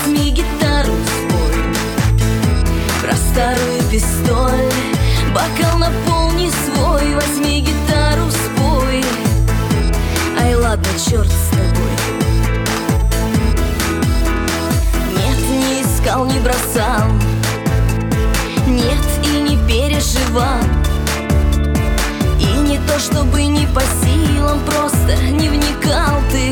возьми гитару, спой про старую пистоль. Бокал наполни свой, возьми гитару, спой. Ай, ладно, черт с тобой. Нет, не искал, не бросал, нет, и не переживал. И не то, чтобы не по силам, просто не вникал ты.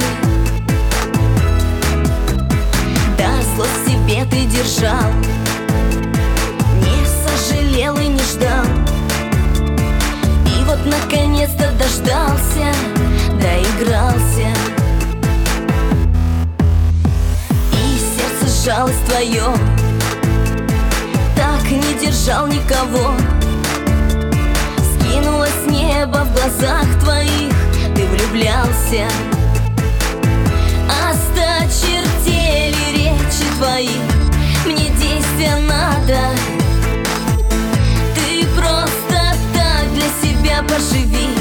Да, зло в себе ты держал, не сожалел и не ждал. И вот наконец-то дождался, доигрался. И сердце сжалось твое, так не держал никого. Скинулось небо в глазах твоих, ты влюблялся. Осточертели речи твои, мне действия надо. Ты просто так для себя поживи.